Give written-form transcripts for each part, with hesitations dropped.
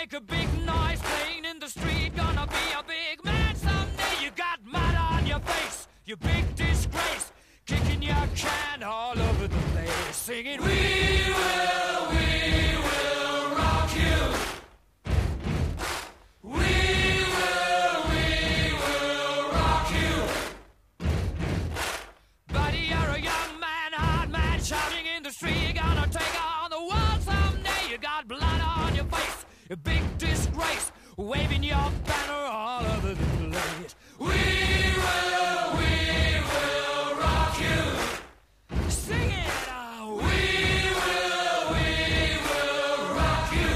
make a big noise playing in the street. Gonna be a big man someday. You got mud on your face, you big disgrace. Kicking your can all over the place, singing, we will rock you. We will rock you. Buddy, you're a young man, hard man, shouting in the street. You're gonna take on the world someday. You got blood on your face, a big disgrace, waving your banner all over the place. We will rock you. Sing it, we will rock you.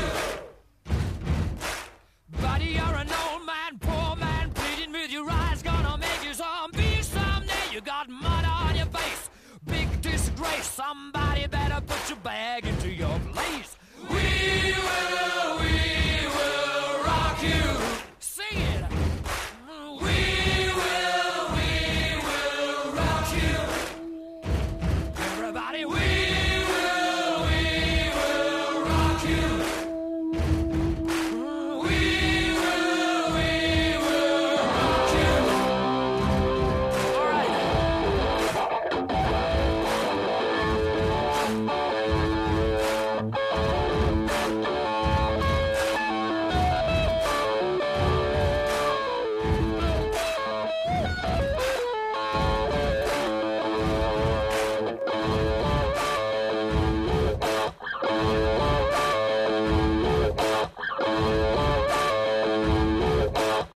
Buddy, you're an old man, poor man, pleading with your eyes, gonna make you zombie someday. You got mud on your face, big disgrace. Somebody better put your bag into your place. We will rock you.